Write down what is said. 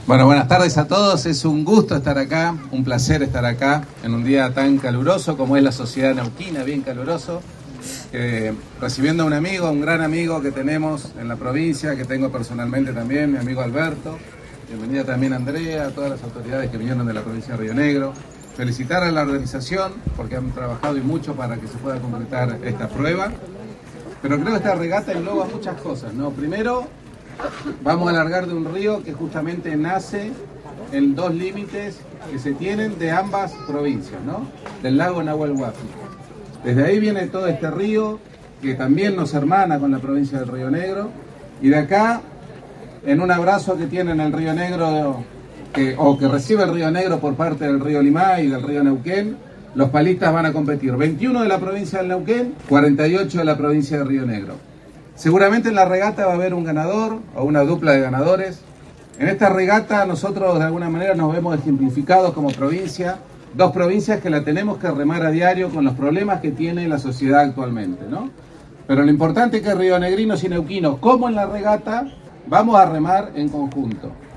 Bueno, buenas tardes a todos. Es un gusto estar acá, un placer estar acá en un día tan caluroso como es la sociedad neuquina, bien caluroso, recibiendo a un amigo, un gran amigo que tenemos en la provincia, que tengo personalmente también, mi amigo Alberto. Bienvenida también Andrea, a todas las autoridades que vinieron de la provincia de Río Negro. Felicitar a la organización porque han trabajado y mucho para que se pueda completar esta prueba. Pero creo que esta regata engloba muchas cosas, ¿no? Primero, vamos a largar de un río que justamente nace en dos límites que se tienen de ambas provincias, ¿no? Del lago Nahuel Huapi. Desde ahí viene todo este río que también nos hermana con la provincia del Río Negro. Y de acá, en un abrazo que tienen el Río Negro, que recibe el Río Negro por parte del río Limay y del río Neuquén, los palistas van a competir 21 de la provincia del Neuquén, 48 de la provincia de Río Negro. Seguramente en la regata va a haber un ganador o una dupla de ganadores. En esta regata nosotros de alguna manera nos vemos ejemplificados como provincia, dos provincias que la tenemos que remar a diario con los problemas que tiene la sociedad actualmente, ¿no? Pero lo importante es que rionegrinos y neuquinos, como en la regata, vamos a remar en conjunto.